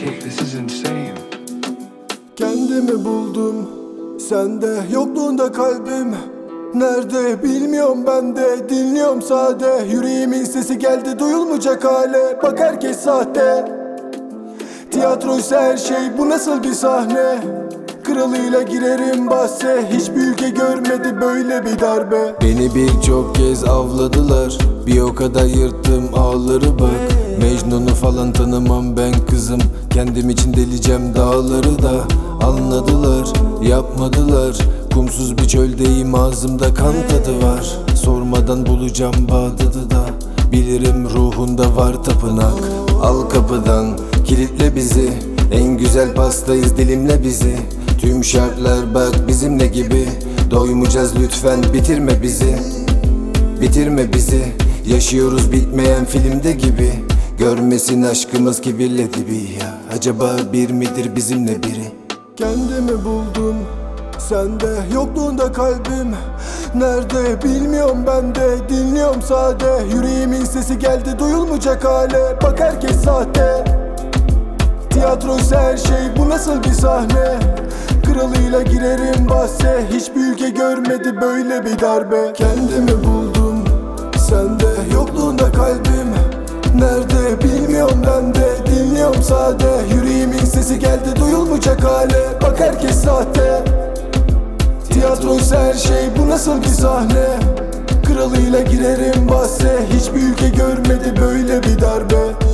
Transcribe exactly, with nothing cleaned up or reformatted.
shit, this is insane. Kendimi buldum sende, yokluğunda kalbim nerede bilmiyorum, ben de dinliyorum sade. Yüreğimin sesi geldi duyulmayacak hale. Bak herkes sahte, tiyatroysa her şey, bu nasıl bir sahne? Kralıyla girerim bahse, hiçbir ülke görmedi böyle bir darbe. Beni birçok kez avladılar, bir o kadar yırttım ağları bak. Mecnun'u falan tanımam ben kızım, kendim için deleceğim dağları da. Anladılar, yapmadılar, kumsuz bir çöldeyim, ağzımda kan tadı var. Sormadan bulacağım Bağdat'ı da, bilirim ruhunda var tapınak. Al kapıdan, kilitle bizi, en güzel pastayız, dilimle bizi. Tüm şartlar bak bizimle gibi, doymayacağız lütfen bitirme bizi. Bitirme bizi, yaşıyoruz bitmeyen filmde gibi. Görmesin aşkımız kibirle dibi ya, acaba bir midir bizimle biri? Kendimi buldum sende, yokluğunda kalbim nerede bilmiyorum, ben de dinliyorum sade. Yüreğimin sesi geldi duyulmayacak hale. Bak herkes sahte, tiyatroysa her şey, bu nasıl bir sahne? Kralıyla girerim bahse, hiçbir ülke görmedi böyle bir darbe. Kendimi buldum sende, yokluğunda kalbim nerede bilmiyorum, ben de dinliyorum sade. Yüreğimin sesi geldi duyulmayacak hale. Bak herkes sahte, tiyatroysa her şey, bu nasıl bir sahne? Kralıyla girerim bahse, hiçbir ülke görmedi böyle bir darbe.